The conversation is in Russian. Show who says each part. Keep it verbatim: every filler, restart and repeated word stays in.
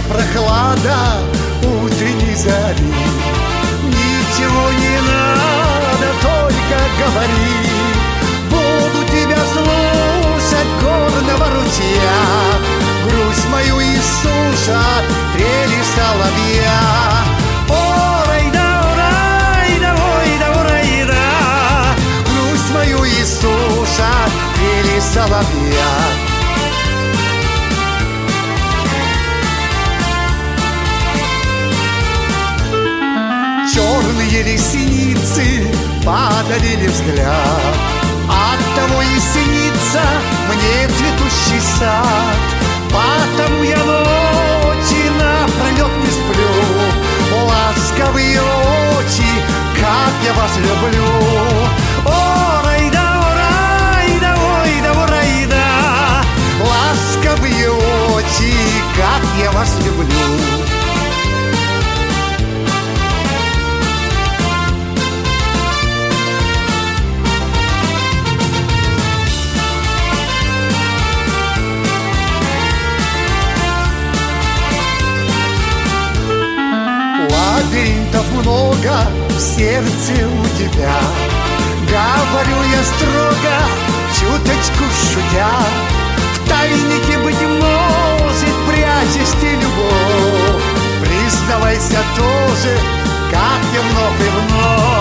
Speaker 1: прохлада утренней зари. Ничего не надо, только говори. Буду тебя слушать горного ручья, грусть мою иссушат трели соловья. Орай да, орай да, ой да, орай да, грусть мою иссушат трели соловья. Черные ресницы падали взгляд, оттого и снится мне цветущий сад. Потому я ночи напролет не сплю, ласковые очи, как я вас люблю. Орай да, орай да, ой да, орай да, ласковые очи, как я вас люблю. Лабиринтов много в сердце у тебя, говорю я строго, чуточку шутя. В тайнике, быть может, прячешь ты любовь. Признавайся тоже, как я вновь и вновь